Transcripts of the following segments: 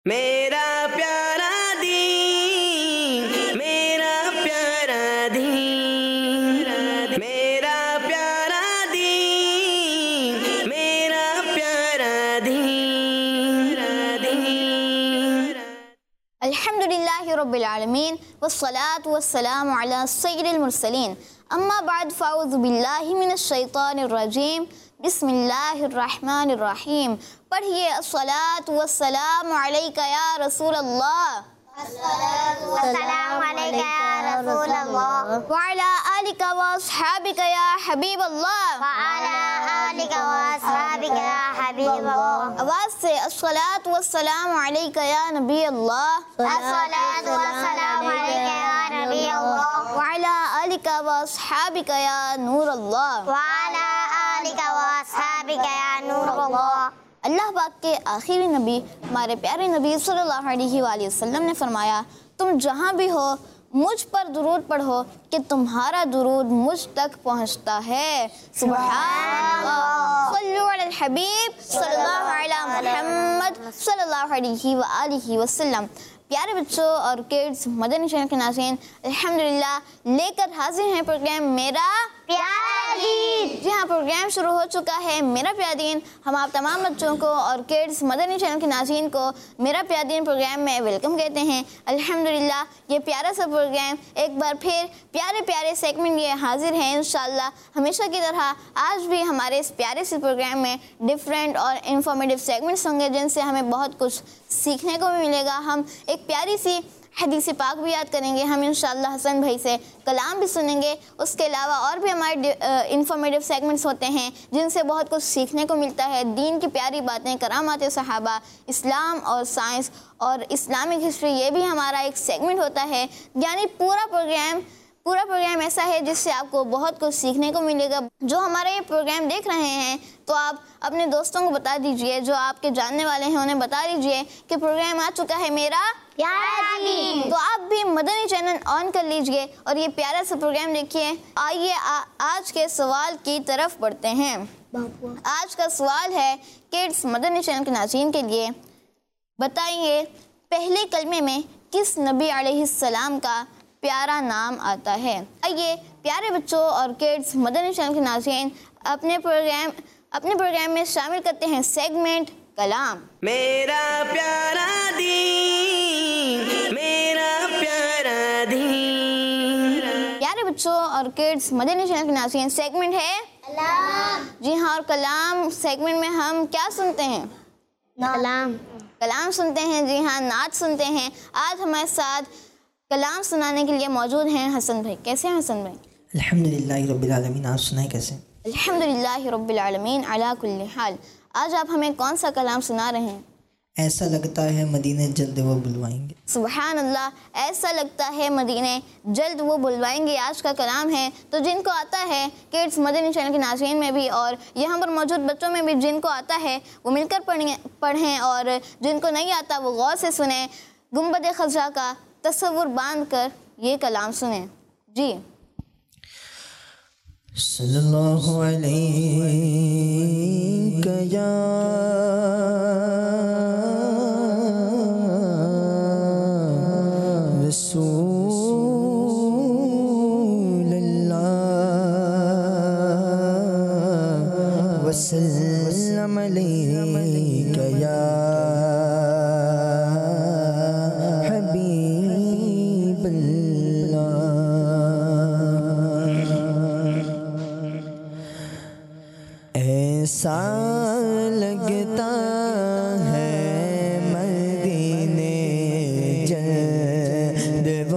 मेरा प्यारा दीन, मेरा प्यारा दीन, मेरा प्यारा दीन, मेरा प्यारा दीन। अल्हम्दुलिल्लाहि रब्बिल आलमीन वस्सलातु वस्सलामु अला सय्यिदिल मुरसलीन अम्मा बाद फ़अऊज़ु बिल्लाहि मिनश शैतानिर रजीम बिस्मिल्लाहिर रहमानिर रहीम। पढ़िए अस्सलातु वस्सलामु अलैका या रसूल अल्लाह, अस्सलातु वस्सलामु अलैका या रसूल अल्लाह, व अला आलिका व अस्हाबिका या हबीब अल्लाह, व अला आलिका व अस्हाबिका या हबीब अल्लाह। आवाज़ से अस्सलातु वस्सलामु अलैका या नबी अल्लाह, अस्सलातु वस्सलामु अलैका या नबी अल्लाह, व अला आलिका व अस्हाबिका या नूर अल्लाह, व अला आलिका व अस्हाबिका या नूर अल्लाह। अल्लाह पाक के आखिरी नबी हमारे प्यारे नबी सल्लल्लाहु अलैहि वसल्लम ने फरमाया, तुम जहाँ भी हो मुझ पर दुरूद पढ़ो कि तुम्हारा दुरूद मुझ तक पहुँचता है। सुब्हानअल्लाह, सल्लु अलल हबीब सल्लल्लाहु अला मुहम्मद सल्लल्लाहु अलैहि वसल्लम। प्यारे बच्चों और किड्स, मदनी चैनल के नाज़रीन, अल्हम्दुलिल्लाह लेकर हाजिर हैं प्रोग्राम मेरा प्यारा दीन। जी हाँ, प्रोग्राम शुरू हो चुका है मेरा प्यारा दीन। हम आप तमाम बच्चों को और किड्स मदनी चैनल के नाज़रीन को मेरा प्यारा दीन प्रोग्राम में वेलकम कहते हैं। अल्हम्दुलिल्लाह ये प्यारा सा प्रोग्राम एक बार फिर प्यारे प्यारे सेगमेंट लिए हाजिर हैं। इंशाल्लाह हमेशा की तरह आज भी हमारे इस प्यारे से प्रोग्राम में डिफरेंट और इंफॉर्मेटिव सेगमेंट्स होंगे जिनसे हमें बहुत कुछ सीखने को भी मिलेगा। हम एक प्यारी सी हदीस पाक भी याद करेंगे, हम इंशाअल्लाह हसन भाई से कलाम भी सुनेंगे। उसके अलावा और भी हमारे इंफॉर्मेटिव सेगमेंट्स होते हैं जिनसे बहुत कुछ सीखने को मिलता है। दीन की प्यारी बातें, करामात सहाबा, इस्लाम और साइंस और इस्लामिक हिस्ट्री, ये भी हमारा एक सेगमेंट होता है। यानी पूरा प्रोग्राम ऐसा है जिससे आपको बहुत कुछ सीखने को मिलेगा। जो हमारा ये प्रोग्राम देख रहे हैं तो आप अपने दोस्तों को बता दीजिए, जो आपके जानने वाले हैं उन्हें बता दीजिए कि प्रोग्राम आ चुका है मेरा प्यारा दीन। तो आप भी मदनी चैनल ऑन कर लीजिए और ये प्यारा सा प्रोग्राम देखिए। आइए आज के सवाल की तरफ बढ़ते हैं। आज का सवाल है किड्स मदनी चैनल के नाज़रीन के लिए, बताइए पहले कलमे में किस नबी अलैहिस्सलाम का प्यारा नाम आता है। आइए प्यारे बच्चों और किड्स मदनी चैनल के नाज़रीन अपने प्रोग्राम में शामिल करते हैं सेगमेंट कलाम। मेरा प्यारा दीन, मेरा प्यारा दीन। प्यारे बच्चों और किड्स मदनी चैनल के नाज़रीन सेगमेंट है कलाम। जी हाँ, और कलाम सेगमेंट में हम क्या सुनते हैं? कलाम सुनते हैं। जी हाँ, नात सुनते हैं। आज हमारे साथ कलाम सुनाने के लिए मौजूद हैं हसन भाई। कैसे हैं हसन भाई? अल्हम्दुलिल्लाहि रब्बिल आलमीन। आप सुनाए कैसे? अल्हम्दुलिल्लाहि रब्बिल आलमीन अला कुल्ली हाल। आज आप हमें कौन सा कलाम सुना रहे हैं? ऐसा लगता है मदीने जल्द वो बुलवाएंगे। सुभान अल्लाह, ऐसा लगता है मदीने जल्द वो बुलवाएंगे आज का कलाम है। तो जिनको आता है किड्स मदनी चैनल के नाज़रीन में भी और यहाँ पर मौजूद बच्चों में भी जिनको आता है वो मिलकर पढ़ें और जिनको नहीं आता वो गौर से सुने। गुंबद खज़रा का तस्वुर बांध कर ये कलाम सुने जी। सल्लल्लाहु अलैहि या रसूलल्लाह वसल्लम अलैका या ऐसा लगता है मदीने जल्द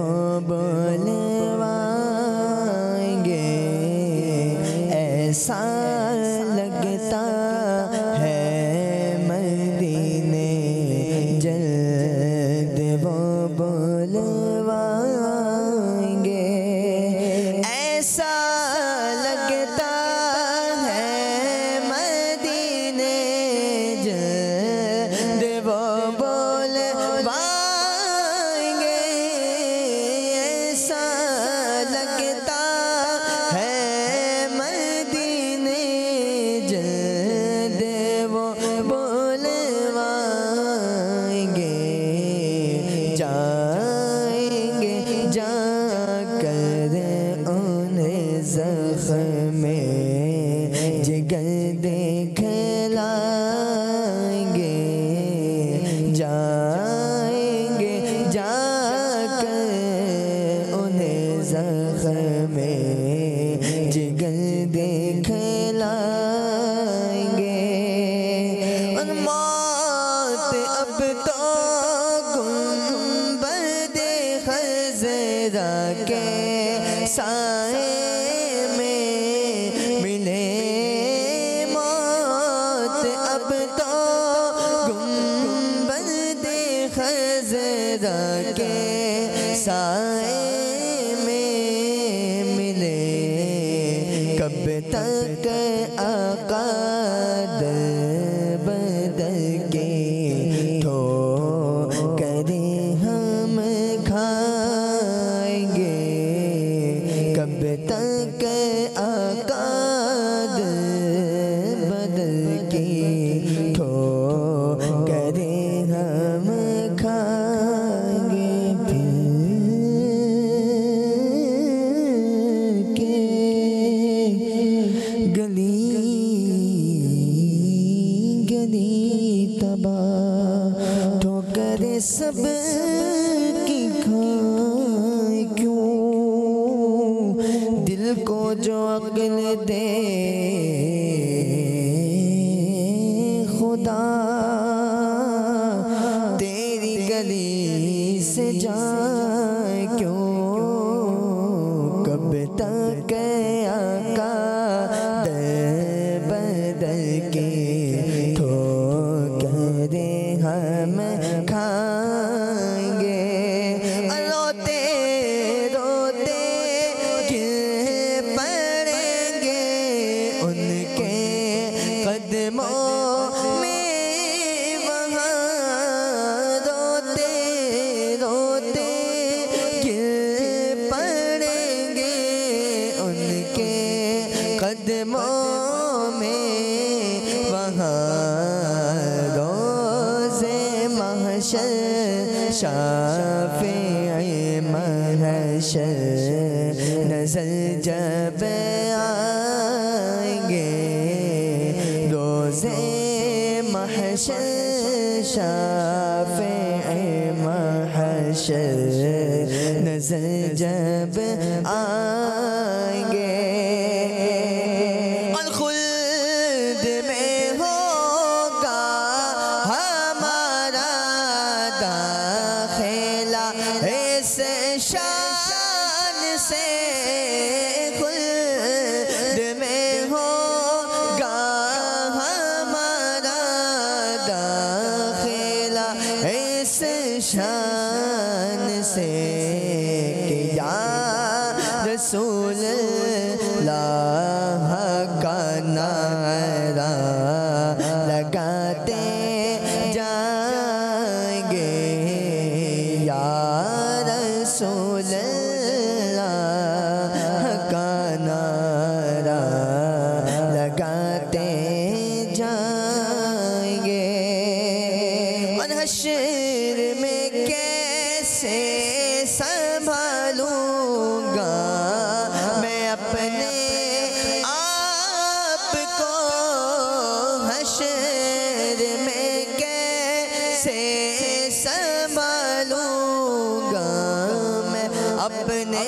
ज़रा के साए में मिले मौत। अब तो गुंबद खज़रा के साए में मिले। कब तक आका बदल के ठो करे हम खाएंगे। कब तक आका बदल के ठो करे हम खाएंगे। फिर के गली गली तबाह ठोकर सब की खाए क्यों। दिल को जो अक्ल दे खुदा तेरी गली से जाए क्यों। कब तक आका बदल के ठोकरे हम खाएंगे। रोते रोते गिर पड़ेंगे उनके कदमों में वहाँ। रोते रोते गिर पड़ेंगे उनके कदमों में वहाँ। रोज़े महशर शाफ़िए महशर नज़र जब आएंगे। रोज़े महशर शाफ़िए महशर नज़र जब आएंगे। और खुल्द में होगा हमारा दाखिला इस शान से। खुल्द में होगा हमारा दाखिला इस शान से। कि या रसूल अल्लाह का नारा लगाते जाएंगे। या रसूल अल्लाह का नारा लगाते जाएंगे। और हश्र में कैसे संभालूंगा मैं अपने आप को। हश्र में कैसे संभालूंगा मैं अपने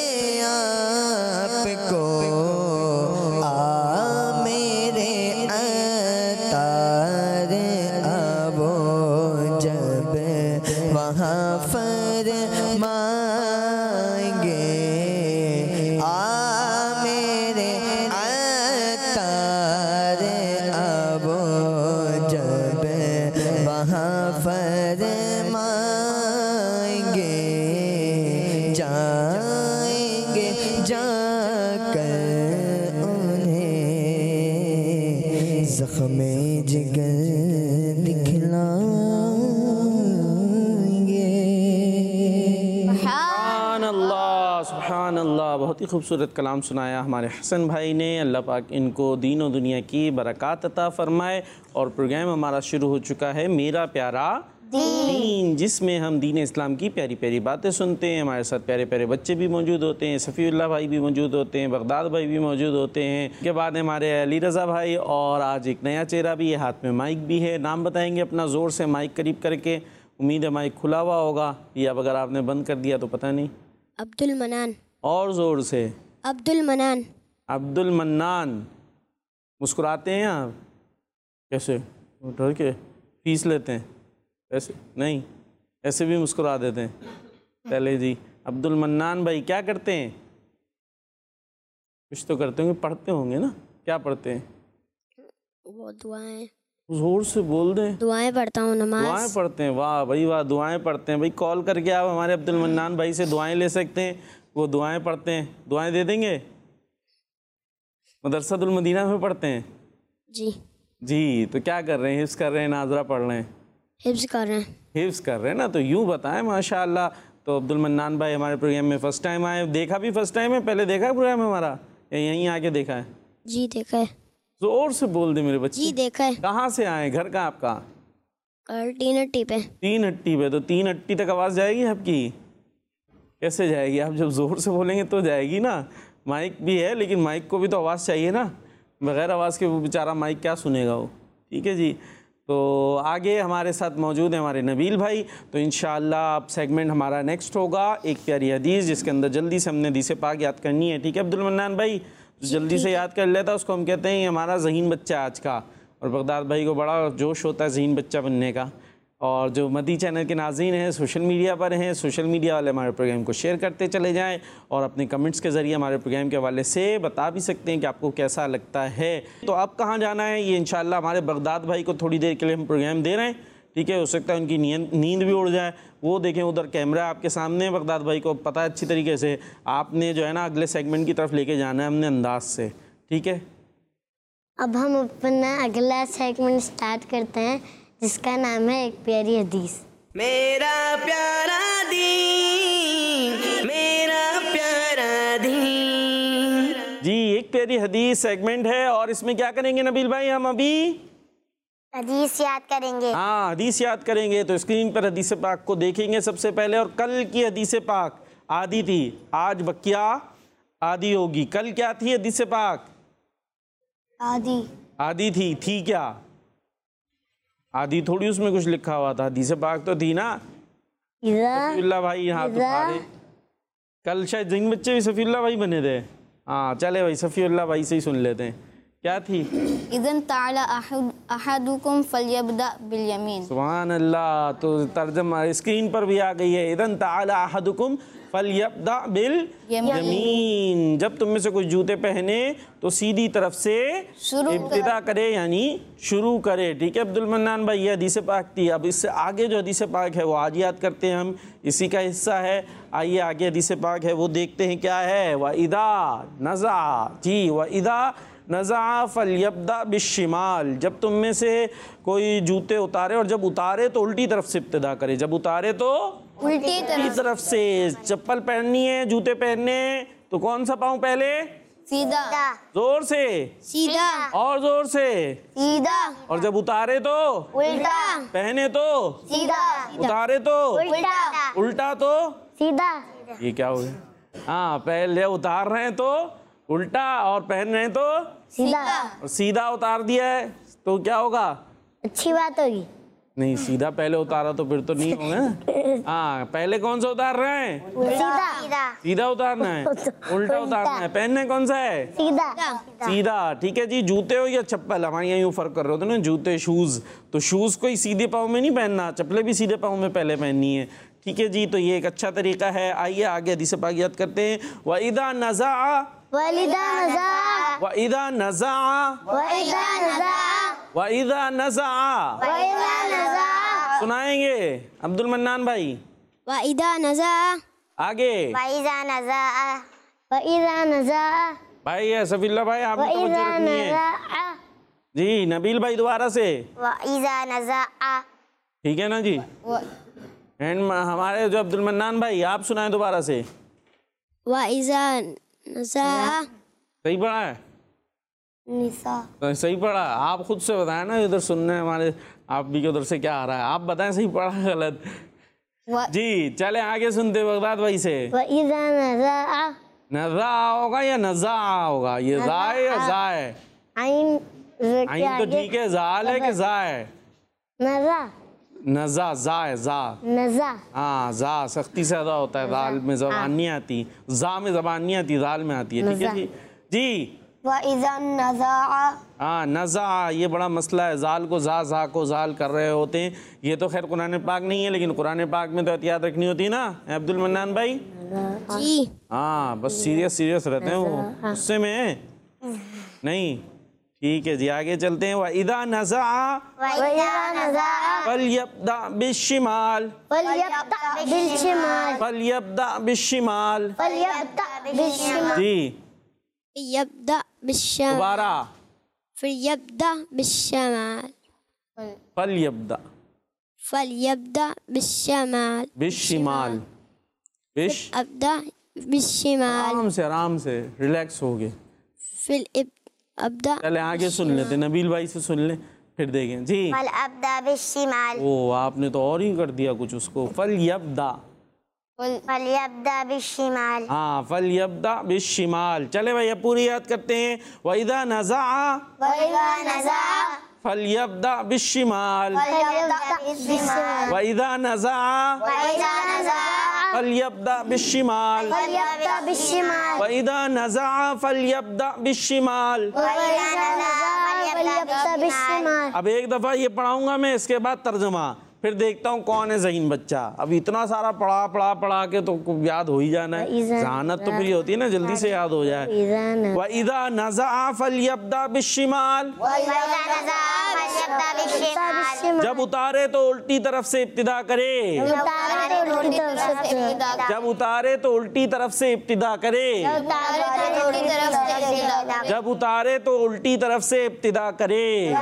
आप को। आ मेरे अतार आवो जब वहाँ फरमाएंगे। आ मेरे अतार आवो जब वहाँ फरमाएंगे। जाएंगे जाकर उन्हें ज़ख्म जिगर दिखलाएंगे। सुभान अल्लाह। बहुत ही खूबसूरत कलाम सुनाया हमारे हसन भाई ने। अल्लाह पाक इनको दीन और दुनिया की बरक़ात अता फ़रमाए। और प्रोग्राम हमारा शुरू हो चुका है मेरा प्यारा दीन, जिसमें हम दीन इस्लाम की प्यारी प्यारी बातें सुनते हैं। हमारे साथ प्यारे प्यारे बच्चे भी मौजूद होते हैं, सफ़ीउल्लाह भाई भी मौजूद होते हैं, बगदाद भाई भी मौजूद होते हैं। के बाद हमारे अली रज़ा भाई, और आज एक नया चेहरा भी है, हाथ में माइक भी है। नाम बताएंगे अपना ज़ोर से, माइक करीब करके। उम्मीद है माइक खुला हुआ होगा, या अगर आपने बंद कर दिया तो पता नहीं। अब्दुल मनान। और ज़ोर से। अब्दुल मनान। अब्दुल मन्नान। मुस्कुराते हैं आप? कैसे? डर के फीस लेते हैं? ऐसे नहीं, ऐसे भी मुस्कुरा देते हैं। पहले जी अब्दुल मन्नान भाई क्या करते हैं? कुछ तो करते होंगे, पढ़ते होंगे ना? क्या पढ़ते हैं? वो दुआएं जोर से बोल दें। दुआएं पढ़ता हूँ, नमाज। दुआएं पढ़ते हैं, वाह भाई वाह, दुआएं पढ़ते हैं। भाई कॉल करके आप हमारे अब्दुल मन्नान भाई से दुआएं ले सकते हैं, वो दुआएं पढ़ते हैं। दुआएं दे देंगे? मदरसातुल मदीना में पढ़ते हैं जी। जी। तो क्या कर रहे हैं? हिफ्ज़ कर रहे हैं, नाजरा पढ़ रहे हैं? हिफ्ज कर रहे हैं। हिफ्ज़ कर रहे हैं ना, तो यूँ बताएं माशाअल्लाह। तो अब्दुल मन्नान भाई हमारे प्रोग्राम में फ़र्स्ट टाइम आए, देखा भी फ़र्स्ट टाइम है? पहले देखा है प्रोग्राम हमारा या यहीं आके देखा है? जी देखा है। जोर से बोल दे मेरे बच्चे। जी देखा है। कहाँ से आए? घर कहाँ आपका? कल 3 हट्टी पे। 3 हट्टी पे। तो 3 हट्टी तक आवाज़ जाएगी आपकी? कैसे जाएगी? आप जब ज़ोर से बोलेंगे तो जाएगी ना। माइक भी है, लेकिन माइक को भी तो आवाज़ चाहिए ना, बग़ैर आवाज़ के वो बेचारा माइक क्या सुनेगा वो। ठीक है जी। तो आगे हमारे साथ मौजूद हैं हमारे नबील भाई। तो इंशाअल्लाह अब सेगमेंट हमारा नेक्स्ट होगा, एक प्यारी हदीस, जिसके अंदर जल्दी से हमने हदीस पाक याद करनी है। ठीक है अब्दुल मन्नान भाई? तो जल्दी से याद कर लेता, उसको हम कहते हैं ये हमारा ज़हीन बच्चा आज का। और बगदाद भाई को बड़ा जोश होता है ज़हीन बच्चा बनने का। और जो मदी चैनल के नाज़रीन हैं, सोशल मीडिया पर हैं, सोशल मीडिया वाले हमारे प्रोग्राम को शेयर करते चले जाएं और अपने कमेंट्स के ज़रिए हमारे प्रोग्राम के हवाले से बता भी सकते हैं कि आपको कैसा लगता है। तो अब कहाँ जाना है ये इंशाअल्लाह हमारे बगदाद भाई को थोड़ी देर के लिए हम प्रोग्राम दे रहे हैं। ठीक है, हो सकता है उनकी नींद भी उड़ जाए। वो देखें उधर कैमरा आपके सामने, बगदाद भाई को पता है अच्छी तरीके से। आपने जो है ना अगले सेगमेंट की तरफ लेके जाना है हमने अंदाज से। ठीक है, अब हम अपना अगला सेगमेंट स्टार्ट करते हैं, जिसका नाम है एक प्यारी हदीस। मेरा प्यारा दीन, मेरा प्यारा दीन। जी एक प्यारी हदीस सेगमेंट है और इसमें क्या करेंगे नबील भाई? हम अभी हदीस याद करेंगे। हाँ हदीस याद करेंगे। तो स्क्रीन पर हदीस पाक को देखेंगे सबसे पहले। और कल की हदीस पाक आधी थी, आज बकिया आधी होगी। कल क्या थी हदीस पाक? आधी थी क्या? आधी थोड़ी उसमें कुछ लिखा हुआ था, हदीस पाक तो थी ना। सफीउल्लाह भाई यहाँ तो सारे कल शायद जिन बच्चे भी सफीउल्लाह भाई बने थे। हाँ चले भाई सफीउल्लाह भाई से ही सुन लेते हैं, क्या थी? इज़न ताला अहदुकुम फल्यब्दा बिल यमीन। सुभान अल्लाह। तो तर्जमा स्क्रीन पर भी आ गई है, इज़न ताला अहदुकुम फल्यब्दा बिल यमीन। जब तुम में से कुछ जूते पहने तो सीधी तरफ से इब्तिदा करे, यानी शुरू करे। ठीक है अब्दुल मन्नान भाई, ये हदीस पाक थी। अब इससे आगे जो हदीस पाक है वो आज याद करते हैं हम, इसी का हिस्सा है। आइए आगे हदीस पाक है वो देखते हैं क्या है। व इदा नज़ा, जी व इदा नज़ा फल्यब्दा बिश्शिमाल। जब तुम में से कोई जूते उतारे, और जब उतारे तो उल्टी तरफ से इब्तिदा करे, जब उतारे तो उल्टी तरफ से। चप्पल पहननी है, जूते पहनने, तो कौन सा पाँव पहले? सीधा। जोर से, सीधा, और जोर से, सीधा। और जब उतारे तो उल्टा, पहने तो सीधा, उतारे तो उल्टा, उल्टा तो सीधा। ये क्या हो गया? हाँ पहले उतार रहे हैं तो उल्टा, और पहन रहे हैं तो सीधा। और सीधा उतार दिया है तो क्या होगा? अच्छी बात होगी। नहीं, सीधा पहले उतारा तो फिर तो नहीं होगा। हाँ पहले कौन सा उतार रहे हैं? सीधा, सीधा उतारना है, उल्टा उतारना है। पहनने कौन सा है? सीधा, सीधा। ठीक है जी। जूते हो या चप्पल, हमारे यहाँ यूँ फर्क कर रहे होते ना, जूते शूज़, तो शूज़ को ही सीधे पाँव में नहीं पहनना, चप्पलें भी सीधे पाँव में पहले पहननी है। ठीक है जी, तो ये एक अच्छा तरीका है। आइए आगे हदीस पाक याद करते हैं। व इदा नज़ा, वलिदा नज़ा, व इदा नज़ा, वइदा नज़ा, व इदा नज़ा। वइदा नज़ा। सुनाएंगे अब्दुल मन्नान भाई? वइदा नज़ा, आगे वइदा नज़ा, वइदा नज़ा, भाई है सफील्ला भाई, आपने तो वइदा रखनी है नज़ा, जी। नबील भाई दोबारा से, वइदा नज़ा। ठीक है ना जी। एंड हमारे जो अब्दुल मन्नान भाई, आप सुनाएं दोबारा से। वइदा नज़ा, सही पढ़ा है? निसा। तो सही पढ़ा? आप खुद से बताएं ना, इधर सुनने हमारे आप भी के उधर से क्या आ रहा है, आप बताएं सही पढ़ा है गलत। जी चले आगे सुनते बगदाद भाई से। वइदा नज़ा, नज़ा होगा या नज़ा होगा? ये जा है या जा है? आइन आइन तो ठीक है, जाल है कि जा है? नज़ा, नज़ा, जा है, जा। नज़ा। हाँ जा सख्ती से अदा होता है, दाल में ज़बान नहीं आती, जा में ज़बान नहीं आती, दाल में आती है। ठीक है जी। जी वइदा नज़ा। हाँ नज़ा, ये बड़ा मसला है, जाल को जा को जाल कर रहे होते हैं। ये तो खैर कुरान पाक नहीं है, लेकिन कुरान पाक में तो एहतियात रखनी होती है ना अब्दुल मन्नान भाई। जी। हाँ, बस सीरियस सीरियस रहते हैं वो, गुस्से में नहीं। ठीक है जी, आगे चलते हैं। वइदा नज़ा फलयब्दा बिश्शिमाल, फलयब्दा बिश्शिमाल जी। यब्दा बिश्शमाल, दोबारा फिर यब्दा बिश्शमाल, फलयब्दा फलयब्दा बिश्शमाल, बिश्शिमाल, बिश अब्दा बिश्शिमाल, आराम से रिलैक्स हो गए। फिर अब्दा। चले आगे सुन लेते, नबील भाई से सुन ले फिर देखें जी। फलयब्दा बिश्शिमाल, ओ आपने तो और ही कर दिया कुछ उसको। फलयब्दा, फलयब्दा बिश्शिमाल, हाँ फलयब्दा बिश्शिमाल। चले भैया पूरी याद करते हैं। वइदा नज़ा फलयब्दा बिश्शिमाल, वइदा नज़ा फलयब्दा बिश्शिमाल, वइदा नज़ा फलयब्दा बिश्शिमाल। अब एक दफ़ा ये पढ़ाऊंगा मैं, इसके बाद तर्जुमा, फिर देखता हूँ कौन है ज़हीन बच्चा। अब इतना सारा पढ़ा के तो याद हो ही जाना है। ज़हानत तो फिर होती है ना, जल्दी से याद हो जाए। वइदा नज़ा फलयब्दा बिश्शिमाल, जब उतारे तो उल्टी तरफ से इब्तिदा करे, जब उतारे तो उल्टी तरफ से इब्तिदा करे, जब उतारे तो उल्टी तरफ से इब्तिदा करे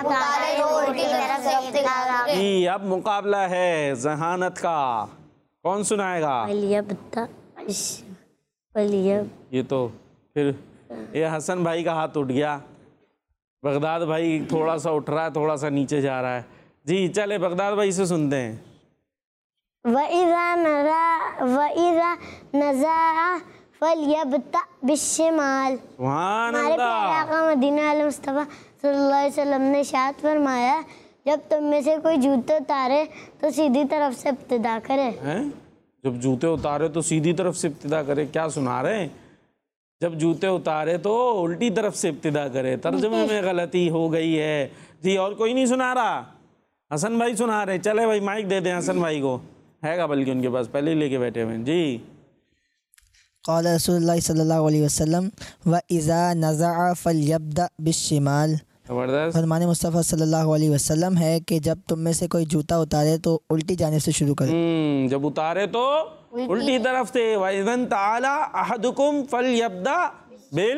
जी। अब मुकाबला है ज़हानत का, कौन सुनाएगा? ये तो फिर ये हसन भाई का हाथ उठ गया, बगदाद भाई थोड़ा सा उठ रहा है, थोड़ा सा नीचे जा रहा है जी। चले बगदाद भाई से सुनते हैं। वइज़ा नज़ा फलयब्दा बिश्शिमाल। सुभान हमारे अल्लाह। प्यारे आका मदीना आलम मुस्तफ़ा सल्लल्लाहु अलैहि वसल्लम ने इरशाद फरमाया, जब तुम में से कोई जूते उतारे तो सीधी तरफ से इब्तिदा करे। हैं? जब जूते उतारे तो सीधी तरफ से इब्तिदा करे, क्या सुना रहे हैं? जब जूते उतारे तो उल्टी तरफ से इब्तिदा करे, तर्जुमे में गलती हो गई है जी। और कोई नहीं सुना रहा? हसन भाई सुना रहे। चले भाई माइक दे दें हसन भाई को, हैगा बल्कि उनके पास, पहले ही लेके बैठे हुए हैं जी। क़ाल रसूलुल्लाह सल्लल्लाहु अलैहि वसल्लम वइज़ा नज़अ फलयब्दा बिश्शिमाल। जबरदस्त। फरमान मुस्तफ़ा सल्लल्लाहु अलैहि वसल्लम है कि जब तुम में से कोई जूता उतारे तो उल्टी जाने से शुरू करे। जब उतारे तो उल्टी तरफ से। वइज़न ताला अहदुकुम फलयब्दा बिल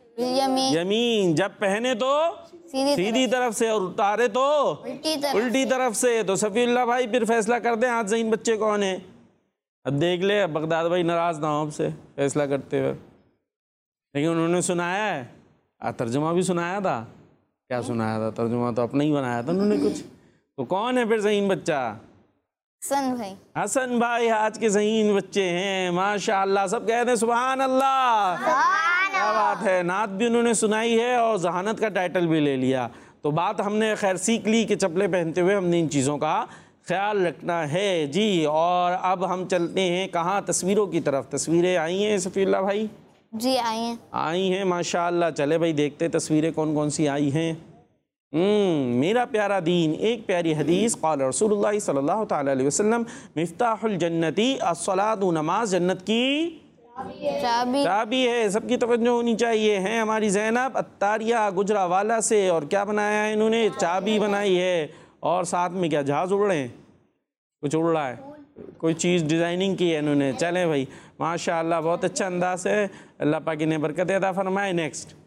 यमीन, जब पहने तो सीधी तरफ से और उतारे तो उल्टी तरफ से। तो सफीउल्लाह भाई फिर फैसला कर दें आज ज़हीन बच्चे कौन है। अब देख ले, अब बगदाद भाई नाराज़ ना हो आपसे फैसला करते हुए, लेकिन उन्होंने सुनाया है, तर्जुमा भी सुनाया था। क्या सुनाया था? तर्जुमा तो अपना ही बनाया था उन्होंने कुछ। तो कौन है फिर ज़हीन बच्चा? हसन भाई। हसन भाई आज के ज़हीन बच्चे हैं माशाअल्लाह। सब कहते हैं सुभान अल्लाह, क्या बात है। नात भी उन्होंने सुनाई है और ज़हानत का टाइटल भी ले लिया। तो बात हमने खैर सीख ली कि चप्पलें पहनते हुए हमने इन चीज़ों का ख्याल रखना है जी। और अब हम चलते हैं कहाँ? तस्वीरों की तरफ। तस्वीरें आई हैं सफ़ीउल्लाह भाई? जी आई हैं माशाअल्लाह। चले भाई देखते तस्वीरें कौन कौन सी आई हैं। मेरा प्यारा दीन, एक प्यारी हदीस। क़ाल रसूलुल्लाह सल्लल्लाहु तआला अलैहि वसल्लम मिफ्ताहुल जन्नती अस्सलातु, नमाज जन्नत की चाबी है। सबकी तवज्जो होनी चाहिए। हैं हमारी ज़ैनब अत्तारिया गुजरावाला से, और क्या बनाया है इन्होंने? चाबी बनाई है। और साथ में क्या जहाज़ उड़ रहे हैं? कुछ उड़ रहा है, कोई चीज़ डिज़ाइनिंग की है इन्होंने। चलें भाई माशाअल्लाह, बहुत अच्छा अंदाज़ है। अल्लाह पाक इन्हें बरकत अता फरमाए। नेक्स्ट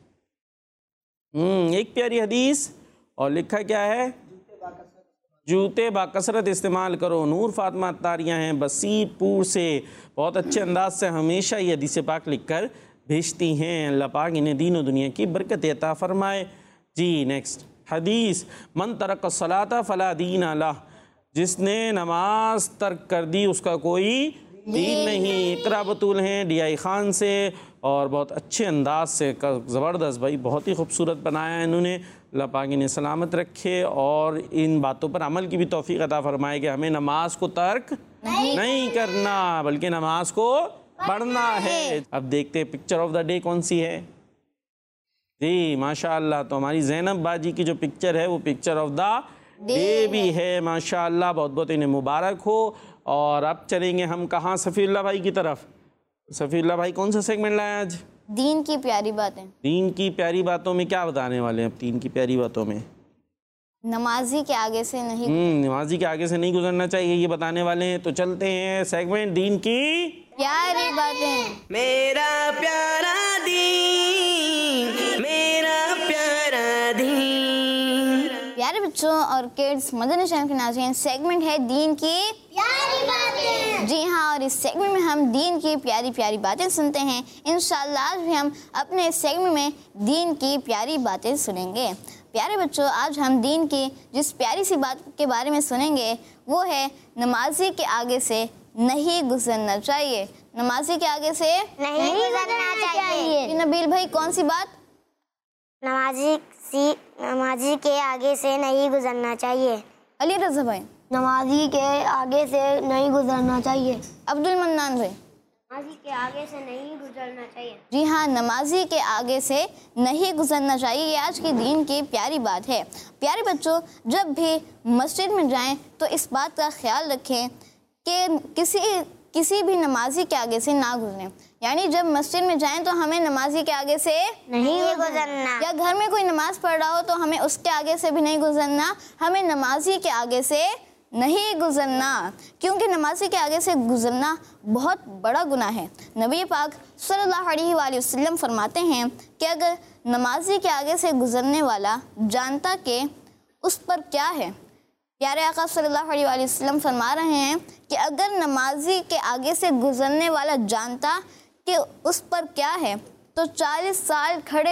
एक प्यारी हदीस, और लिखा क्या है? जूते बाकसरत इस्तेमाल करो। नूर फातिमा अत्तारियाँ हैं बसीरपुर से, बहुत अच्छे अंदाज से हमेशा ये हदीस पाक लिख कर भेजती हैं। अल्लाह पाक इन्हें दीन और दुनिया की बरकत अता फरमाए जी। नेक्स्ट हदीस, मन तरक सलाता फला दीन अला, जिसने नमाज तर्क कर दी उसका कोई दीन नहीं। इकरा बतूल हैं DI खान से, और बहुत अच्छे अंदाज से, ज़बरदस्त भाई, बहुत ही खूबसूरत बनाया है इन्होंने। अल्लाह पाक इन्हें सलामत रखे और इन बातों पर अमल की भी तौफीक अता फरमाए कि हमें नमाज को तर्क नहीं करना बल्कि नमाज को पढ़ना है। अब देखते हैं पिक्चर ऑफ द डे कौन सी है जी। माशाअल्लाह, तो हमारी ज़ैनब बाजी की जो पिक्चर है वो पिक्चर ऑफ द डे भी है माशाअल्लाह। बहुत बहुत इन्हें मुबारक हो। और अब चलेंगे हम कहाँ? सफ़ीउल्लाह भाई की तरफ। सफ़ीउल्लाह भाई कौन सा सेगमेंट लाया आज? दीन की प्यारी बातें। दीन की प्यारी बातों में क्या बताने वाले हैं? अब दीन की प्यारी बातों में नमाजी के आगे से नहीं नमाजी के आगे से नहीं गुजरना चाहिए, ये बताने वाले हैं। तो चलते हैं सेगमेंट दीन की प्यारी बातें। मेरा प्यारा दीन, मेरा प्यारा दीन। प्यारे बच्चों और किड्स, मदनी चैनल के नाज़रीन, सेगमेंट है दीन की प्यारी बातें। जी हाँ, और इस सेगमेंट में हम दीन की प्यारी प्यारी बातें सुनते हैं। इंशाअल्लाह आज भी हम अपने इस सेगमेंट में दीन की प्यारी बातें सुनेंगे। प्यारे बच्चों, आज हम दीन की जिस प्यारी सी बात के बारे में सुनेंगे वो है नमाजी के आगे से नहीं गुजरना चाहिए। नमाजी के आगे से नहीं गुजरना चाहिए। नबील भाई कौन सी बात? नमाजी के आगे से नहीं गुजरना चाहिए। अली रज़ा भाई? नमाजी के आगे से नहीं गुजरना चाहिए। अब्दुल मन्नान भाई? नमाजी के आगे से नहीं गुजरना चाहिए। जी हाँ, नमाजी के आगे से नहीं गुजरना चाहिए, ये आज की दीन की प्यारी बात है। प्यारे बच्चों, जब भी मस्जिद में जाएं तो इस बात का ख्याल रखें कि किसी भी नमाजी के आगे से ना गुजरें। यानी जब मस्जिद में जाएं तो हमें नमाजी के आगे से नहीं गुजरना, या घर में कोई नमाज पढ़ रहा हो तो हमें उसके आगे से भी नहीं गुजरना, हमें नमाजी के आगे से नहीं गुजरना, क्योंकि नमाजी के आगे से गुजरना बहुत बड़ा गुनाह है। नबी पाक सल्लल्लाहु अलैहि वसल्लम फरमाते हैं कि अगर नमाजी के आगे से गुजरने वाला जानता कि उस पर क्या है, प्यारे आका सल्लल्लाहु अलैहि वसल्लम फरमा रहे हैं कि अगर नमाजी के आगे से गुजरने वाला जानता कि उस पर क्या है तो 40 साल खड़े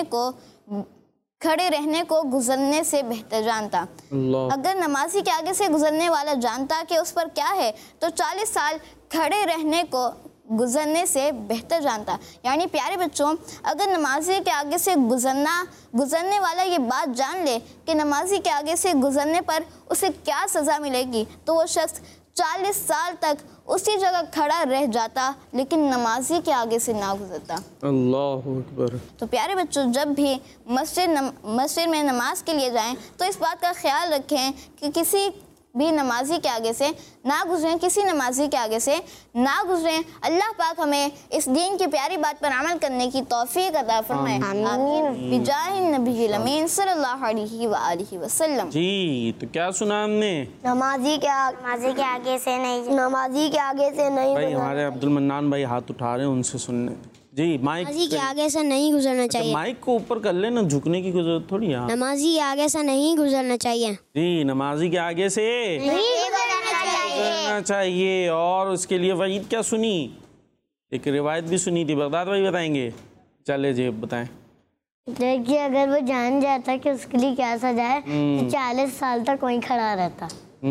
रहने को गुजरने से बेहतर जानता। अगर नमाजी के आगे से गुजरने वाला जानता कि उस पर क्या है तो 40 साल खड़े रहने को गुजरने से बेहतर जानता। यानी प्यारे बच्चों, अगर नमाजी के आगे से गुजरने वाला ये बात जान ले कि नमाजी के आगे से गुजरने पर उसे क्या सज़ा मिलेगी तो वो शख्स 40 साल तक उसी जगह खड़ा रह जाता, लेकिन नमाजी के आगे से ना गुजरता। अल्लाहु अकबर। तो प्यारे बच्चों, जब भी मस्जिद में नमाज के लिए जाएं तो इस बात का ख्याल रखें कि किसी भी नमाजी के आगे से ना गुजरें, किसी नमाजी के आगे से ना गुजरें। अल्लाह पाक हमें इस दीन की प्यारी बात पर अमल करने की तौफीक अता फरमाए। आमीन। बिजाहिन नबील अमीन सल्लल्लाहु अलैहि वसल्लम। जी, तो क्या सुना हमने? नमाजी के आगे से नहीं भाई हमारे अब्दुल मन्नान भाई हाथ उठा रहे हैं, उनसे सुनने। जी, माइक नमाजी के आगे से नहीं गुजरना चाहिए। माइक को ऊपर कर लेना, झुकने की जरूरत थोड़ी है। नमाजी के आगे से नहीं गुजरना चाहिए। जी, नमाजी के आगे से नहीं गुजरना चाहिए। और उसके लिए वहीद क्या सुनी? एक रिवायत भी सुनी थी, बगदाद भाई बताएंगे। चले जी बताएं। देखिए, अगर वो जान जाता कि उसके लिए क्या सजा है तो 40 साल तक वहीं खड़ा रहता।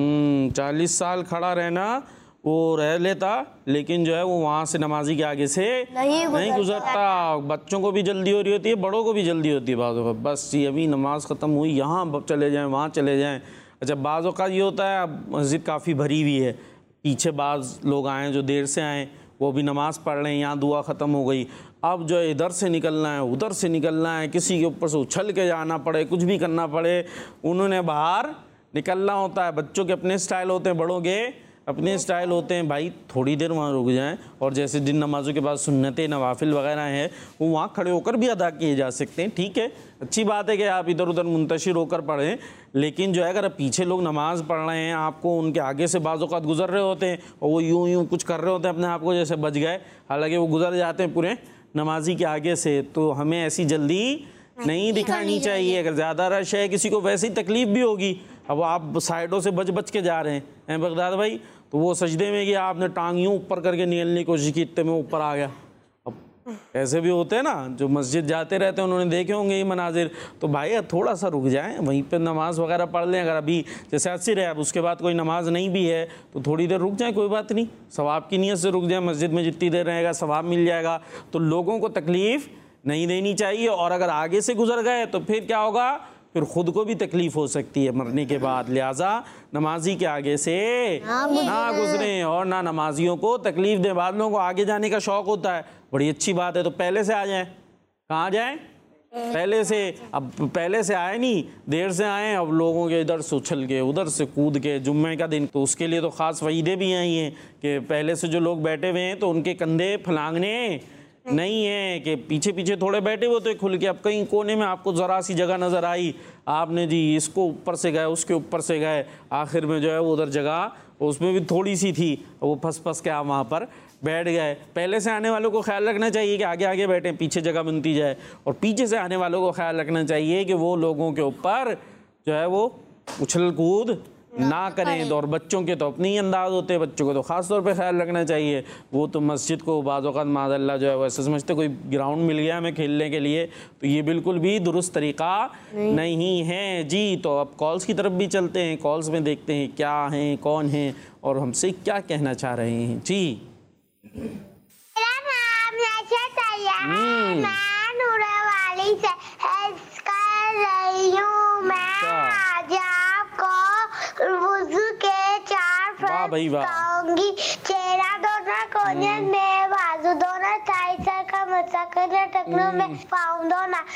40 साल खड़ा रहना वो रह लेता, लेकिन जो है वो वहाँ से नमाजी के आगे से नहीं गुजरता। बच्चों को भी जल्दी हो रही होती है, बड़ों को भी जल्दी होती है बाज़ औक़ात, बस जी अभी नमाज ख़त्म हुई, यहाँ चले जाएं, वहाँ चले जाएं। अच्छा, बाज़ औक़ात ये होता है अब मस्जिद काफ़ी भरी हुई है, पीछे बाज़ लोग आए जो देर से आए, वो भी नमाज़ पढ़ रहे हैं, यहाँ दुआ ख़त्म हो गई, अब जो है इधर से निकलना है उधर से निकलना है, किसी के ऊपर से उछल के जाना पड़े, कुछ भी करना पड़े, उन्होंने बाहर निकलना होता है। बच्चों के अपने स्टाइल होते हैं, बड़ों के अपने स्टाइल होते हैं। भाई थोड़ी देर वहाँ रुक जाएं, और जैसे जिन नमाज़ों के बाद सुन्नतें नवाफिल वगैरह हैं वो वहाँ खड़े होकर भी अदा किए जा सकते हैं। ठीक है, अच्छी बात है कि आप इधर उधर मुंतशिर होकर पढ़ें, लेकिन जो है अगर पीछे लोग नमाज़ पढ़ रहे हैं, आपको उनके आगे से बाज़ औक़ात गुजर रहे होते हैं और वो यूँ कुछ कर रहे होते हैं अपने आप को जैसे बच गए, हालांकि वो गुजर जाते हैं पूरे नमाजी के आगे से, तो हमें ऐसी जल्दी नहीं दिखानी चाहिए। अगर ज़्यादा रश है, किसी को वैसे ही तकलीफ़ भी होगी, अब आप साइडों से बच के जा रहे हैं बगदाद भाई, तो वो सजदे में कि आपने टांग यूँ ऊपर करके निकलने की कोशिश की, इतने में ऊपर आ गया। अब ऐसे भी होते हैं ना जो मस्जिद जाते रहते हैं, उन्होंने देखे होंगे ये मनाजिर, तो भाई थोड़ा सा रुक जाएं, वहीं पे नमाज़ वगैरह पढ़ लें। अगर अभी जैसे असर है, अब उसके बाद कोई नमाज नहीं भी है तो थोड़ी देर रुक जाएं, कोई बात नहीं, सवाब की नीयत से रुक जाएं। मस्जिद में जितनी देर रहेगा सवाब मिल जाएगा, तो लोगों को तकलीफ़ नहीं देनी चाहिए। और अगर आगे से गुजर गए तो फिर क्या होगा, फिर ख़ुद को भी तकलीफ़ हो सकती है मरने के बाद। लिहाजा नमाजी के आगे से ना गुजरें और ना नमाजियों को तकलीफ़ दें। बाद लोगों को आगे जाने का शौक़ होता है, बड़ी अच्छी बात है, तो पहले से आ जाएं। कहाँ जाएं? पहले से आए नहीं, देर से आए, अब लोगों के इधर से उछल के उधर से कूद के, जुम्मे का दिन तो उसके लिए तो ख़ास वईदें भी आई हैं कि पहले से जो लोग बैठे हुए हैं तो उनके कंधे फलांगने नहीं है कि पीछे पीछे थोड़े बैठे हुए तो खुल के। अब कहीं कोने में आपको ज़रा सी जगह नज़र आई, आपने जी इसको ऊपर से गए, उसके ऊपर से गए, आखिर में जो है वो उधर जगह उसमें भी थोड़ी सी थी, वो फंस के आप वहाँ पर बैठ गए। पहले से आने वालों को ख्याल रखना चाहिए कि आगे आगे बैठें, पीछे जगह बनती जाए, और पीछे से आने वालों को ख्याल रखना चाहिए कि वो लोगों के ऊपर जो है वो उछल कूद ना करें। और बच्चों के तो अपने ही अंदाज होते हैं, बच्चों को तो ख़ास तौर पे ख्याल रखना चाहिए। वो तो मस्जिद को बाज़ औक़ात माज़अल्लाह जो है वैसे समझते कोई ग्राउंड मिल गया हमें खेलने के लिए, तो ये बिल्कुल भी दुरुस्त तरीक़ा नहीं है जी। तो अब कॉल्स की तरफ भी चलते हैं, कॉल्स में देखते हैं क्या हैं, कौन हैं और हमसे क्या कहना चाह रहे हैं जी। मेरा नाम नशत है, मैं नूरावाली से कर रही हूँ। मैं आज आपको वुज़ू के 4 फर्ज कहूँगी। चेहरा धोना, कोने में बाजू धोना, साइड सर का मसा करना, टखनों में पाँव धोना।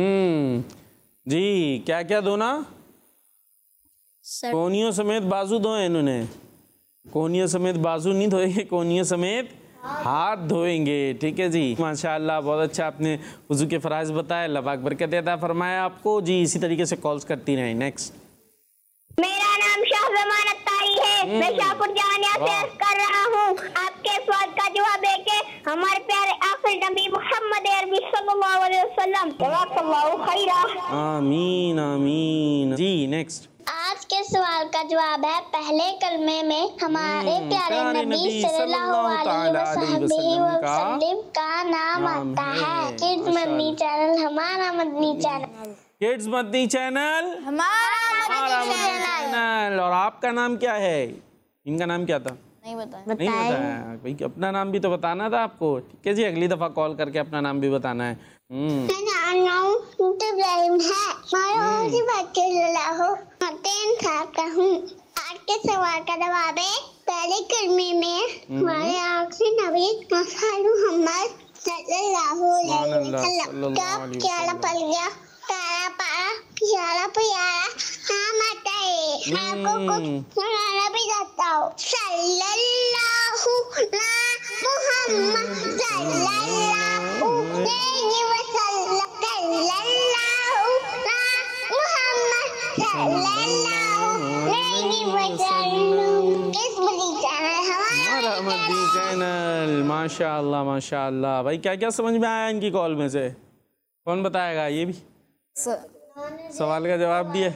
जी क्या क्या धोना? कोहनियों समेत बाजू धोए इन्होंने, कोहनियों समेत बाजू नहीं धोएंगे, कोहनियों समेत हाथ धोएंगे। ठीक है जी, माशाअल्लाह बहुत अच्छा आपने वुज़ू के फ़राइज़ बताए, अल्लाह पाक बरकत अता फरमाए आपको जी। इसी तरीके से कॉल्स करती रहें। नेक्स्ट। मेरा नाम शाहजमान अत्तारी है, मैं शाहपुर जानिया से अर्ज़ कर रहा हूँ। आपके सवाल का जवाब है कि हमारे प्यारे आखिरी नबी मोहम्मद अरबी सल्लल्लाहु अलैहि वसल्लम जज़ाकल्लाहु खैरा। आमीन आमीन जी। नेक्स्ट। आज के सवाल का जवाब है पहले कलमे में हमारे प्यारे नबी सल्लल्लाहु अलैहि वसल्लम का नाम आता है। किड्स मदनी चैनल हमारा Madani channel, kids Madani channel हमारा मदनी चैनल। और आपका नाम क्या है? इनका नाम क्या था? नहीं बताया। नहीं बताया भाई, अपना नाम भी तो बताना था आपको। ठीक है जी, अगली दफ़ा कॉल करके अपना नाम भी बताना है। मेरा नाम इब्राहिम है, मैं उसी बच्चे हूँ, 3 साल का हूँ। आज के सवाल का जवाब है पहले कलमे में हमारे आखिरी नबी मोहम्मद सल्लल्लाहु अलैहि वसल्लम का प्यारा पड़ गया, प्यारा पारा प्यारा प्यारा नाम आता है। आपको कुछ सुनाना भी चाहता हूँ। सल्लल्लाहु मुहम्मद सल्लल्लाहु अलैहि वसल्लम, सल्लल्लाहु मुहम्मद सल्लल्लाहु अलैहि वसल्लम। किस मदनी चैनल हमारा मदनी चैनल। माशाअल्लाह माशाअल्लाह। भाई क्या क्या समझ में आया इनकी कॉल में से? कौन बताएगा? ये भी सवाल का जवाब दिया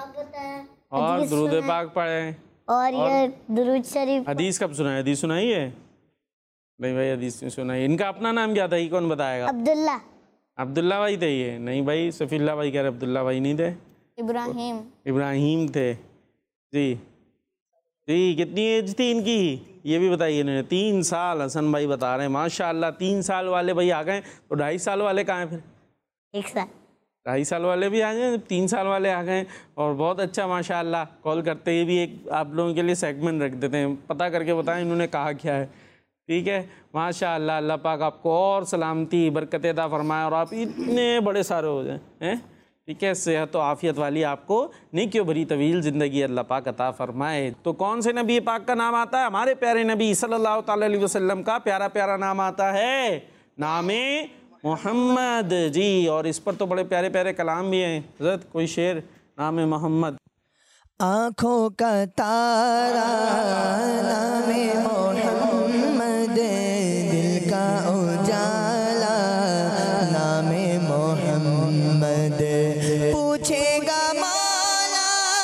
और दुरूद पाक पढ़े और ये दुरूद शरीफ। हदीस कब सुना है? हदीस सुनाई है? नहीं भाई हदीस नहीं सुनाई। इनका अपना नाम क्या था? ये कौन बताएगा? अब्दुल्ला। अब्दुल्ला भाई थे ये? नहीं भाई, सफील्ला भाई कह रहे अब्दुल्ला भाई नहीं थे, इब्राहिम थे जी। जी कितनी एज थी इनकी ये भी बताइए इन्होंने? 3 साल। हसन भाई बता रहे हैं माशाअल्लाह। 3 साल वाले भाई आ गए, तो 2.5 साल वाले कहाँ हैं फिर? 1 साल। 2.5 साल वाले भी आ गए, 3 साल वाले आ गए। और बहुत अच्छा माशाअल्लाह। कॉल करते ही भी एक आप लोगों के लिए सेगमेंट रख देते हैं, पता करके बताएं इन्होंने कहा क्या है। ठीक है माशाअल्लाह। अल्लाह पाक आपको और सलामती बरकत अता फरमाए और आप इतने बड़े सारे हो जाएं हैं। ठीक है, सेहत और आफियत वाली आपको नेकियों भरी तवील ज़िंदगी अल्लाह पाक अता फरमाए। तो कौन से नबी पाक का नाम आता है? हमारे प्यारे नबी सल्लल्लाहु अलैहि वसल्लम का प्यारा प्यारा नाम आता है, नामे मोहम्मद जी। और इस पर तो बड़े प्यारे प्यारे कलाम भी हैं। हज़रत कोई शेर नामे मोहम्मद। आँखों का तारा नामे मोहम्मद, दिल का उजाला नामे मोहम्मद, पूछेगा मौला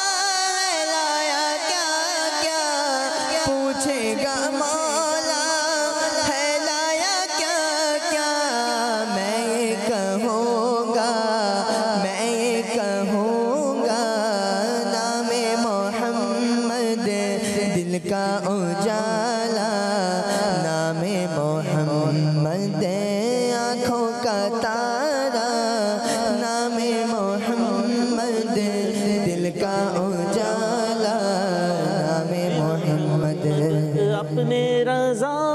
लाया क्या क्या, पूछेगा मौला है लाया क्या क्या, मैं ये कहूँगा मैं ये कहूँगा, नामे मोहम्मद दिल का उजाला नामे मोहम्मद, आँखों का तारा नामे मोहम्मद, दिल का उजाला नामे मोहम्मद। अपने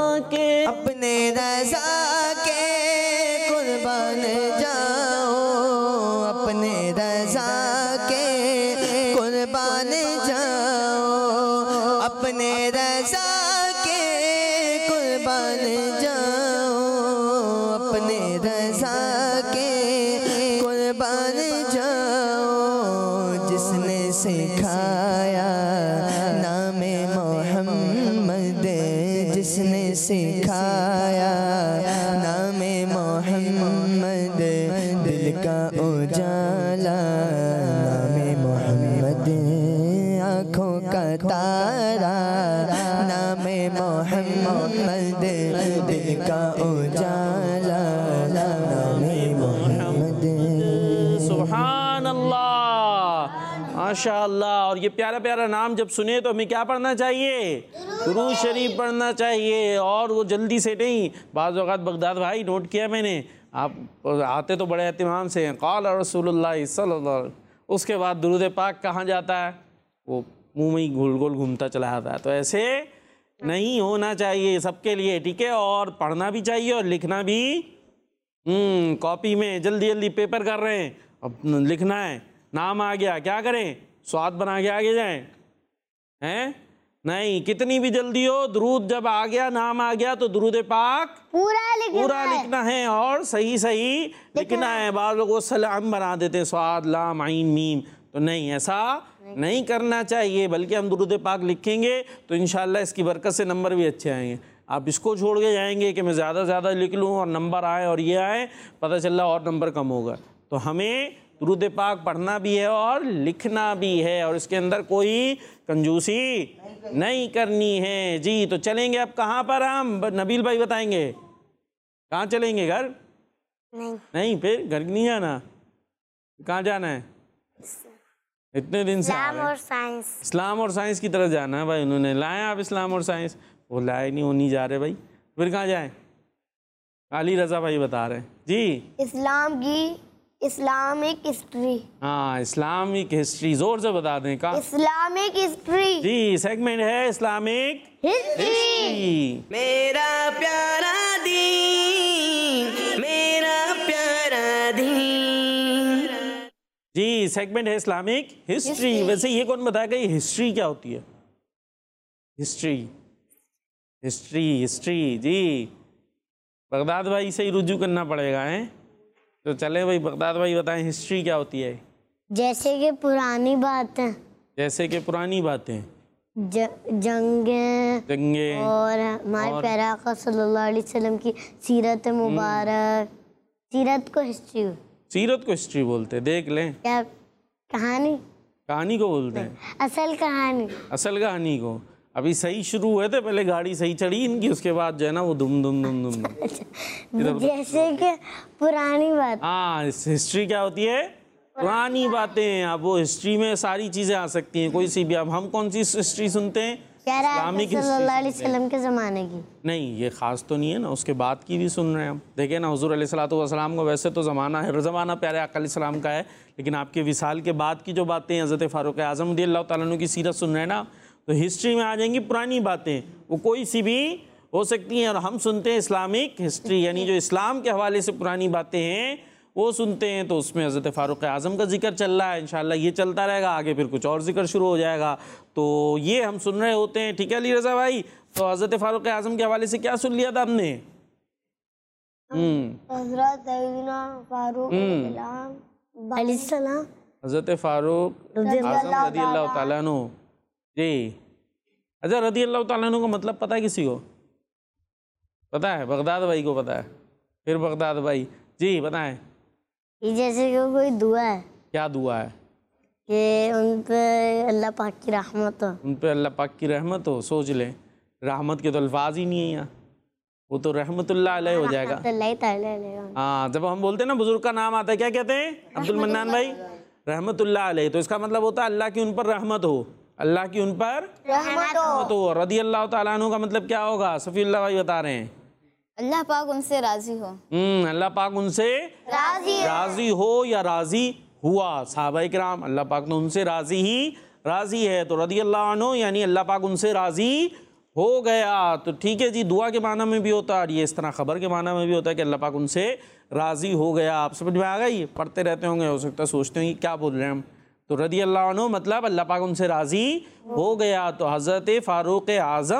रज़ा के कुर्बान जाओ, कुर्बान जाओ, अपने रज़ा के कुर्बान जाओ। जिसने सिखाया नाम मोहम्मद, जिसने सिखाया नाम मोहम्मद, दिल का उजाला नाम मोहम्मद, आँखों का तारा नाम मोहम्मद, दिल का उजाला नाम मोहम्मद। सुभान अल्लाह, माशाअल्लाह। और ये प्यारा प्यारा नाम जब सुने तो हमें क्या पढ़ना चाहिए? दुरूद शरीफ पढ़ना चाहिए। और वो जल्दी से नहीं, बाज़ औक़ात बगदाद भाई नोट किया मैंने, आप आते तो बड़े एहतिमाम से हैं, क़ाल रसूलुल्लाह सल्लल्लाहु अलैहि, उसके बाद दुरूद पाक कहाँ जाता है? वो मुँह में ही गोल गोल घूमता चला जाता है। तो ऐसे नहीं होना चाहिए सबके लिए, ठीक है? और पढ़ना भी चाहिए और लिखना भी। कॉपी में जल्दी जल्दी पेपर कर रहे हैं, अब लिखना है। नाम आ गया, क्या करें? स्वाद बना के आगे जाएं? हैं? नहीं, कितनी भी जल्दी हो, दुरूद जब आ गया, नाम आ गया, तो दुरूद पाक पूरा लिखना है और सही सही लिखना है। बाज़ लोग वो सलाम बना देते हैं, स्वाद लाम आइन मीम, तो नहीं, ऐसा नहीं करना चाहिए। बल्कि हम दुरूद पाक लिखेंगे तो इंशाअल्लाह इसकी बरकत से नंबर भी अच्छे आएंगे। आप इसको छोड़ के जाएंगे कि मैं ज़्यादा से ज़्यादा लिख लूँ और नंबर आए और ये आए, पता चला और नंबर कम होगा। तो हमें दुरूद पाक पढ़ना भी है और लिखना भी है, और इसके अंदर कोई कंजूसी नहीं करनी है जी। तो चलेंगे अब कहाँ पर? हम नबील भाई बताएंगे कहाँ चलेंगे? घर नहीं, फिर घर नहीं जाना, कहाँ जाना है? इतने दिन से इस्लाम और साइंस की तरफ जाना है भाई। उन्होंने लाए आप इस्लाम और साइंस, वो लाए नहीं, वो नहीं जा रहे भाई। फिर कहाँ जाएं? अली रज़ा भाई बता रहे हैं जी। Islamic history. हाँ, इस्लामिक हिस्ट्री, जोर से बता दें। कहाँ? इस्लामिक हिस्ट्री जी, सेगमेंट है इस्लामिक हिस्ट्री। मेरा प्यारा दीन, मेरा प्यारा दीन। जी, सेगमेंट है इस्लामिक हिस्ट्री। वैसे ये कौन बताएगा ये हिस्ट्री क्या होती है? हिस्ट्री जी, बगदाद भाई से ही रुजू करना पड़ेगा, हैं? तो चले भाई, बगदाद भाई बताएं हिस्ट्री क्या होती है? जैसे कि पुरानी बातें, जैसे कि पुरानी बातें, जंगे और हमारे प्यारे आका सल्लल्लाहु अलैहि वसल्लम की सीरत मुबारक। सीरत को हिस्ट्री बोलते हैं। देख लें, क्या कहानी को बोलते हैं? असल कहानी को। अभी सही शुरू हुए थे, पहले गाड़ी सही चढ़ी इनकी, उसके बाद जो है ना वो दुम दुम दुम दुम। जैसे कि पुरानी बात। हाँ, हिस्ट्री क्या होती है? पुरानी बातें। अब वो हिस्ट्री में सारी चीजें आ सकती हैं, कोई सी भी। अब हम कौन सी हिस्ट्री सुनते हैं? इस्लामिक सल्लल्लाहु अलैहि वसल्लम के ज़माने की। नहीं, ये ख़ास तो नहीं है ना, उसके बाद की भी सुन रहे हैं हम। देखिए ना, हुज़ूर अलैहिस्सलातु वस्सलाम को वैसे तो ज़माना है, ज़माना प्यारे आका अलैहिस्सलाम का है, लेकिन आपके विसाल के बाद की जो बातें हज़रत फ़ारूक आज़म रज़ियल्लाहु ताला अन्हु की सीरत सुन रहे हैं ना, तो हिस्ट्री में आ जाएंगी पुरानी बातें, वो कोई सी भी हो सकती हैं। और हम सुनते हैं इस्लामिक हिस्ट्री, यानी जो इस्लाम के हवाले से पुरानी बातें हैं वो सुनते हैं। तो उसमें हज़रत फ़ारूक आज़म का जिक्र चल रहा है, इंशाअल्लाह ये चलता रहेगा, आगे फिर कुछ और जिक्र शुरू हो जाएगा, तो ये हम सुन रहे होते हैं। ठीक है अली रज़ा भाई? तो हज़रत फ़ारूक आज़म के हवाले से क्या सुन लिया था हमने? हज़रत फ़ारूक आज़म रज़ियल्लाहु ताला अन्हु जी। अच्छा, रज़ियल्लाहु ताला अन्हु का मतलब पता है किसी को? पता है? बगदाद भाई को पता है। फिर बगदाद भाई जी बताएं। जैसे कि कोई दुआ है। क्या दुआ है? कि उन पे अल्लाह पाक की रहमत हो। उन पे अल्लाह पाक की रहमत हो। सोच लें, रहमत के तो अल्फाज ही नहीं है यहाँ, वो तो रहमतुल्लाह अलैह हो जाएगा। हाँ, जब हम बोलते हैं ना बुजुर्ग का नाम आता है, क्या कहते हैं? अब्दुल मन्नान भाई, रहमतुल्लाह अलैह। तो इसका मतलब होता है अल्लाह की उन पर रहमत हो, अल्लाह की उन पर रहमत हो। रज़ियल्लाहु ताला अन्हु का मतलब क्या होगा? सफ़ीउल्लाह भाई बता रहे हैं। अल्लाह पाक उनसे राजी हो। अल्लाह पाक उनसे राजी हो या राजी हुआ। सहाबाए किराम, अल्लाह पाक तो उनसे राजी है, तो रज़ियल्लाहु अन्हु यानी अल्लाह पाक उनसे राजी हो गया। तो ठीक है जी, दुआ के माना में भी होता है और ये इस तरह खबर के माना में भी होता है कि अल्लाह पाक उनसे राजी हो गया। आप समझ में आ गई? पढ़ते रहते होंगे, हो सकता है सोचते होंगे क्या बोल रहे हैं हम। तो रज़ियल्लाहु अन्हु मतलब अल्लाह पाक उनसे राजी हो गया। तो हज़रत फ़ारूक आज़म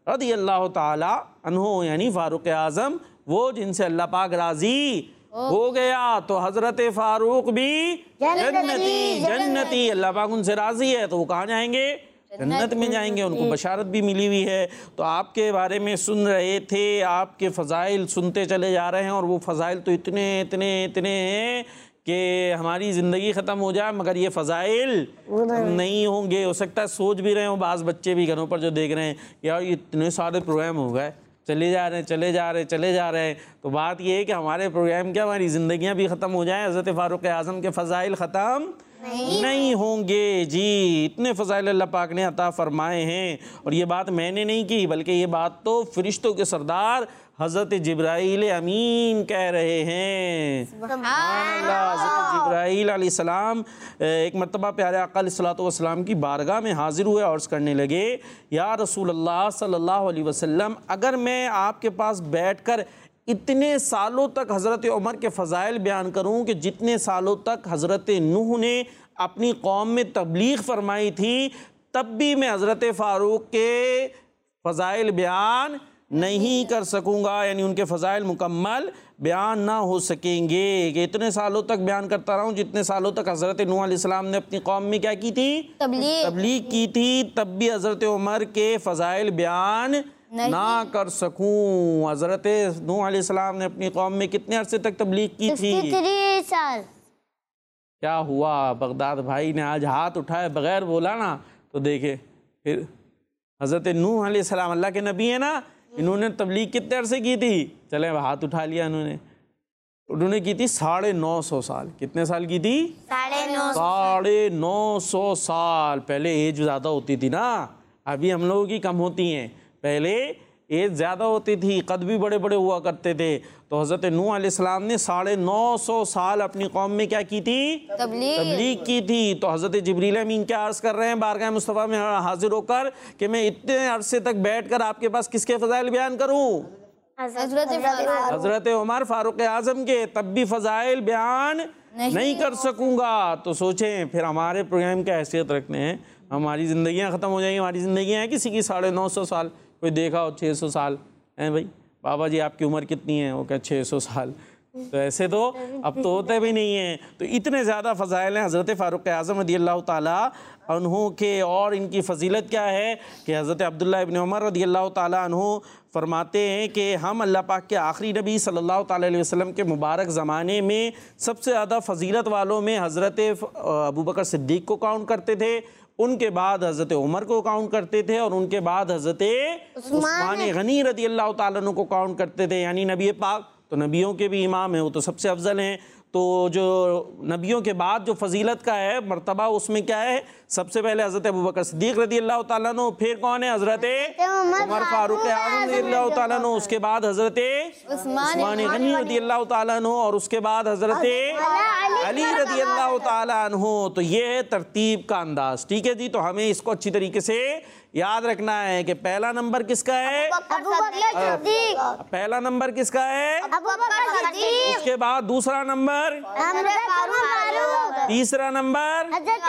रदियल्लाहु ताला अन्हु यानी फारूक आज़म, वो जिनसे अल्लाह पाक राज़ी हो गया, तो हज़रत फारूक भी जन्नती, अल्लाह पाक उनसे राज़ी है तो वो कहाँ जाएंगे? जन्नत में जाएंगे। उनको बशारत भी मिली हुई है। तो आपके बारे में सुन रहे थे, आपके फ़ज़ाइल सुनते चले जा रहे हैं, और वो फ़ज़ाइल तो इतने इतने इतने हैं कि हमारी ज़िंदगी ख़त्म हो जाए मगर ये फ़ज़ाइल नहीं होंगे। हो सकता है सोच भी रहे हो बाज़ बच्चे भी घरों पर जो देख रहे हैं, यार इतने सारे प्रोग्राम हो गए, चले जा रहे हैं। तो बात ये है कि हमारे प्रोग्राम क्या, हमारी ज़िंदगियां भी ख़त्म हो जाएं, हज़रत फ़ारूक आज़म के फ़ज़ाइल ख़त्म नहीं होंगे जी। इतने फ़ज़ाइल अल्लाह पाक ने अता फ़रमाए हैं। और ये बात मैंने नहीं की, बल्कि ये बात तो फ़रिश्तों के सरदार हज़रत जिब्राईल अमीन कह रहे हैं। हज़रत जिब्राईल अलैहिस्सलाम एक मरतबा प्यारे आका अलैहिस्सलातु वस्सलाम की बारगाह में हाज़िर हुए और करने लगे, या रसूल अल्लाह सल्लल्लाहु अलैहि वसल्लम, अगर मैं आपके पास बैठकर इतने सालों तक हज़रत उमर के फ़ज़ाइल बयान करूं कि जितने सालों तक हज़रत नूह ने अपनी कौम में तबलीग फरमाई थी, तब भी मैं हज़रत फ़ारूक के फ़ज़ाइल बयान नहीं कर सकूंगा, यानी उनके फ़ज़ाइल मुकम्मल बयान ना हो सकेंगे। कि इतने सालों तक बयान करता रहा हूँ जितने सालों तक हज़रत नूह अलैहिस्सलाम ने अपनी कौम में क्या की थी? तबलीग की थी, तब भी हज़रत उमर के फ़ज़ाइल बयान ना कर सकूं। हज़रत नूह अलैहिस्सलाम ने अपनी कौम में कितने अरसे तक तबलीग की थी? 63 साल। क्या हुआ, बगदाद भाई ने आज हाथ उठाए बगैर बोला ना, तो देखे फिर हज़रत नूह अलैहिस्सलाम अल्लाह के नबी है ना, इन्होंने तबलीग कितने अरसे की थी? चले हाथ उठा लिया उन्होंने की थी 950 साल। कितने साल की थी? 950 साल। पहले एज ज़्यादा होती थी ना, अभी हम लोगों की कम होती हैं। पहले एज ज़्यादा होती थी, कद भी बड़े बड़े हुआ करते थे। तो हज़रत नूह अलैहिस्सलाम ने 950 साल अपनी कौम में क्या की थी? तबलीग की थी। तो हज़रत जिब्रील अमीन क्या अर्ज़ कर रहे हैं बारगाह मुस्तफ़ा में हाजिर होकर कि मैं इतने अरसे तक बैठकर आपके पास किसके फ़ज़ाइल बयान करूँ? हज़रत उमर फ़ारूक आज़म के, तब भी फ़ज़ाइल बयान नहीं कर सकूँगा। तो सोचें फिर हमारे प्रोग्राम क्या हैसियत रखने हैं। हमारी ज़िंदगियाँ ख़त्म हो जाएंगी। हमारी ज़िंदगियाँ हैं किसी की 950 साल, कोई देखा हो 600 साल हैं। भाई बाबा जी आपकी उम्र कितनी है? वो क्या 600 साल। तो ऐसे तो अब तो होते भी नहीं हैं। तो इतने ज़्यादा फ़ज़ाइल हैं हज़रत फ़ारूक आज़म रदियल्लाहु ताला अन्हु के। और इनकी फ़जीलत क्या है कि हज़रत अब्दुल्लाह इब्न उमर रदियल्लाहु ताला अन्हु फरमाते हैं कि हम अल्लाह पाक के आखिरी नबी सल्लल्लाहु ताला अलैहि वसल्लम के मुबारक ज़माने में सबसे ज़्यादा फ़जीलत वालों में हज़रत अबू बकर सिद्दीक़ को काउंट करते थे, उनके बाद हज़रत उमर को काउंट करते थे, और उनके बाद हज़रत उस्मान गनी रदियल्लाहु ताला अन्हु को काउंट करते थे। यानी नबी पाक तो नबियों के भी इमाम हैं, वो तो सबसे अफजल हैं। तो जो नबियों के बाद जो फजीलत का है मर्तबा, उसमें क्या है? सबसे पहले हज़रत अबू बकर सिद्दीक़ रदियल्लाहु ताला अन्हु, फिर कौन है? हज़रत उमर फ़ारूक आज़म रदियल्लाहु ताला अन्हु, उसके बाद हज़रत उस्मान गनी रदियल्लाहु ताला अन्हु, और उसके बाद हज़रत अली रदियल्लाहु ताला अन्हु। तो ये है तरतीब का अंदाज़। ठीक है जी। तो हमें इसको अच्छी तरीके से याद रखना है कि पहला नंबर किसका है? पहला नंबर किसका है? उसके बाद दूसरा नंबर, तीसरा नंबर,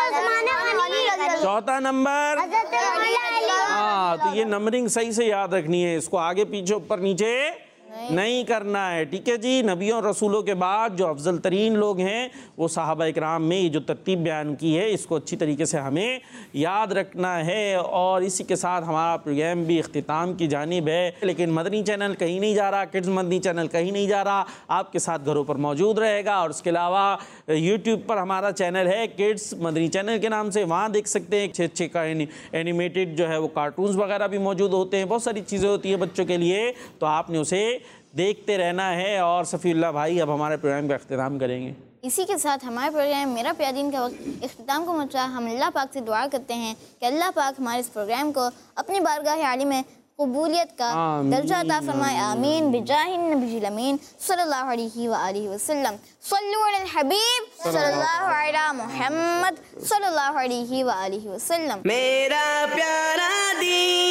चौथा नंबर। हाँ, तो ये नंबरिंग सही से याद रखनी है, इसको आगे पीछे ऊपर नीचे नहीं करना है। ठीक है जी। नबियों और रसूलों के बाद जो अफजल तरीन लोग हैं वो सहाबा इकराम में ये जो तरतीब बयान की है, इसको अच्छी तरीके से हमें याद रखना है। और इसी के साथ हमारा प्रोग्राम भी इख्तिताम की जानिब है। लेकिन मदनी चैनल कहीं नहीं जा रहा, किड्स मदनी चैनल कहीं नहीं जा रहा, आपके साथ घरों पर मौजूद रहेगा। और उसके अलावा यूट्यूब पर हमारा चैनल है किड्स मदनी चैनल के नाम से, वहाँ देख सकते हैं अच्छे का एनिमेटेड जो है वो कार्टून्स वगैरह भी मौजूद होते हैं, बहुत सारी चीज़ें होती हैं बच्चों के लिए। तो आपने उसे देखते रहना है। और सफ़ीउल्लाह भाई अब हमारे प्रोग्राम का इख्तिताम करेंगे। इसी के साथ हमारे प्रोग्राम मेरा प्यारा दीन का वक्त इख्तिताम को पहुँचा। हम अल्लाह पाक से दुआ करते हैं कि अल्लाह पाक हमारे इस प्रोग्राम को अपनी बारगाह आली में कबूलियत का दर्जा अता फरमाए। आमीन बिजाहिन नबील अमीन सल्लल्लाहु अलैहि व आलिहि वसल्लम। सल्लु अलल हबीब सल्लल्लाहु अलैहि मुहम्मद सल्लल्लाहु अलैहि व आलिहि वसल्लम। मेरा प्यारा दीन